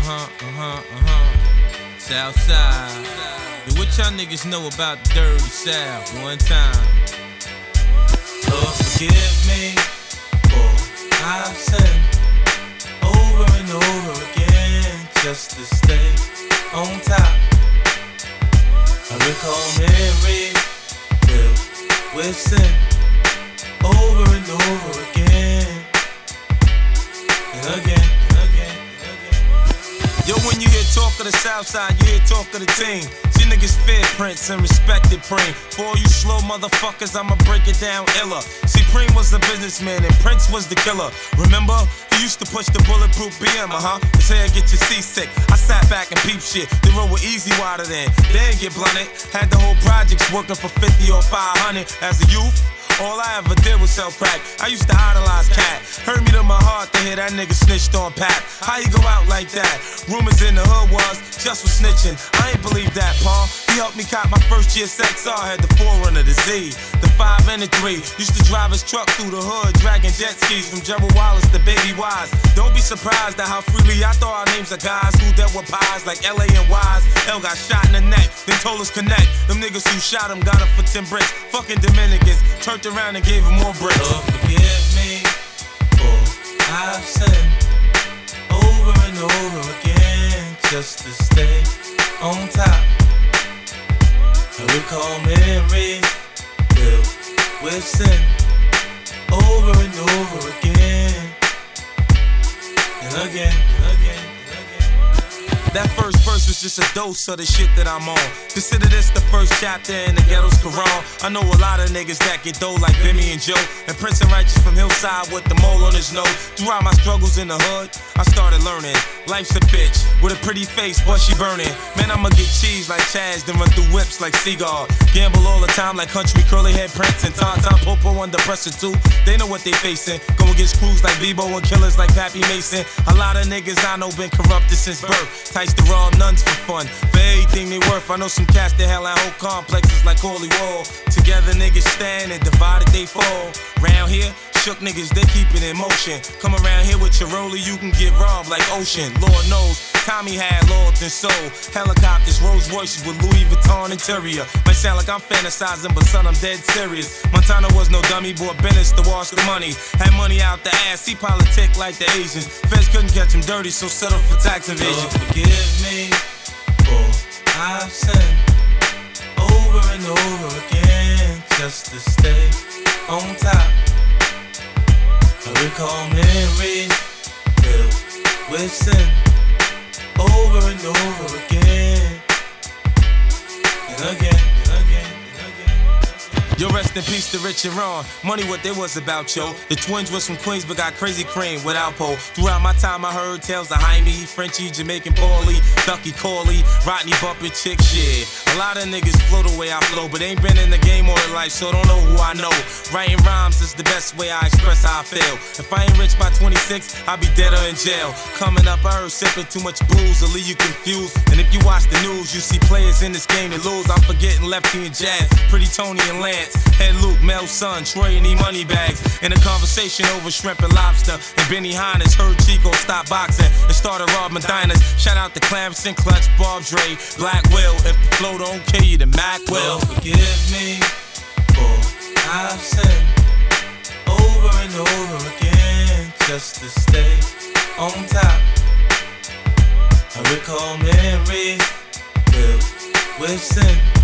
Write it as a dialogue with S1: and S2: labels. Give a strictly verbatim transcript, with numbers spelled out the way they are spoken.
S1: uh-huh, uh-huh, uh-huh. Southside. Hey, what y'all niggas know about the dirty South? One time. Lord, forgive me for I've sinned over and over again just to stay on top. I recall memories filled with sin over and over again and again. Yo, when you hear talk of the Southside, you hear talk of the team. See niggas fear Prince and respected Preem. For all you slow motherfuckers, I'ma break it down iller. See, Preem was the businessman and Prince was the killer. Remember? He used to push the bulletproof B M, uh-huh. His hair get you seasick. I sat back and peep shit. The road was easy water then. They didn't get blunted. Had the whole projects working for fifty or five hundred. As a youth, all I ever did was sell crack. I used to idolize Cat. Hurt me to my heart to hear that nigga snitched on Pat. How you go out like that? Rumors in the hood was just for snitching. I ain't believe that, Paul. He helped me cop my first year sex R. Had the forerunner, the Z, the five and the three. Used to drive his truck through the hood, dragging jet skis from Gerald Wallace to Baby Wise. Don't be surprised at how freely I throw our names of guys who dealt with pies like L A and Wise. L got shot in the neck, then told us connect. Them niggas who shot him got him for ten bricks. Fucking Dominicans turned around and gave him more bricks. Lord, forgive me for I've sinned over and over again just to stay on top. I recall memories filled with sin over and over again and again and again. That first verse was just a dose of the shit that I'm on. Consider this the first chapter in the ghetto's Quran. I know a lot of niggas that get dough like Bimmy and Joe, and Prince and Righteous from Hillside with the mole on his nose. Throughout my struggles in the hood, I started learning life's a bitch with a pretty face, but she burning. Man, I'ma get cheese like Chaz, then run through whips like Seagull. Gamble all the time like country curly head Prince and Tom Tom Popo under pressure too. They know what they facing. Go against crews like Bebo and killers like Pappy Mason. A lot of niggas I know been corrupted since birth. Tights to rob nuns for fun, for everything they worth. I know some cats that hell out whole complexes like Holy Wall. Together niggas stand and divided they fall. Round here, shook niggas, they keep it in motion. Come around here with your roller, you can get robbed like Ocean. Lord knows, Tommy had loyalty and soul. Helicopters, Rolls Royces with Louis Vuitton interior. Might sound like I'm fantasizing, but son, I'm dead serious. Montana was no dummy, bought Bennett's to wash the money. Had money out the ass, he politic like the Asians. Feds couldn't catch him dirty, so settle for tax evasion. Lord, forgive me for I've sinned over and over again just to stay on top. I recall memories filled with sin over and over again and again and again. Yo, rest in peace to Rich and Ron. Money what they was about, yo. The twins was from Queens but got crazy cream with Alpo. Throughout my time I heard tales of Jaime, Frenchie, Jamaican Paulie, Ducky Corley, Rodney bumping chick shit. A lot of niggas flow the way I flow, but ain't been in the game all their life, so don't know who I know. Writing rhymes is the best way I express how I feel. If I ain't rich by twenty-six, I'll be dead or in jail. Coming up, I heard sipping too much booze will leave you confused. And if you watch the news, you see players in this game that lose. I'm forgetting Lefty and Jazz, Pretty Tony and Lance. Head Luke, Mel Son, Troy and E money bags. In a conversation over shrimp and lobster. And Benny Hines heard Chico stop boxing and started robbing diners. Shout out to Clamson, Clutch, Bob Dre, Black Will. If the flow don't kill you, then Mac will. Lord, forgive me for I've sinned over and over again just to stay on top. I recall memories filled with sin